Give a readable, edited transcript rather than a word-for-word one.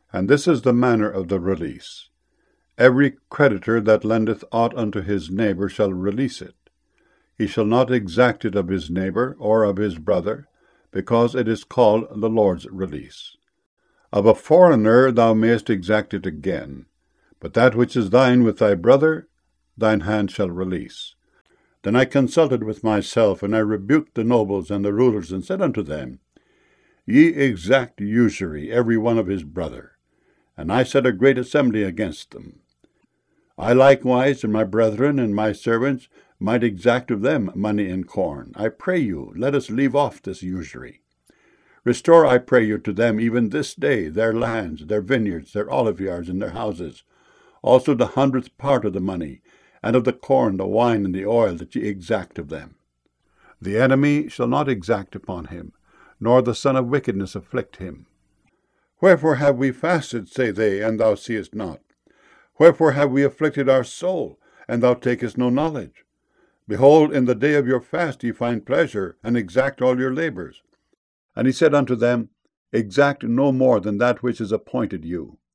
And this is the manner of the release. Every creditor that lendeth aught unto his neighbour shall release it. He shall not exact it of his neighbour or of his brother, because it is called the Lord's release. Of a foreigner thou mayest exact it again, but that which is thine with thy brother, thine hand shall release. Then I consulted with myself, and I rebuked the nobles and the rulers, and said unto them, Ye exact usury, every one of his brother. And I set a great assembly against them. I likewise, and my brethren and my servants, might exact of them money and corn. I pray you, let us leave off this usury. Restore, I pray you, to them even this day their lands, their vineyards, their oliveyards, and their houses, also the 100th part of the money, and of the corn, the wine, and the oil that ye exact of them. The enemy shall not exact upon him, nor the son of wickedness afflict him. Wherefore have we fasted, say they, and thou seest not? Wherefore have we afflicted our soul, and thou takest no knowledge? Behold, in the day of your fast ye find pleasure, and exact all your labours. And he said unto them, Exact no more than that which is appointed you.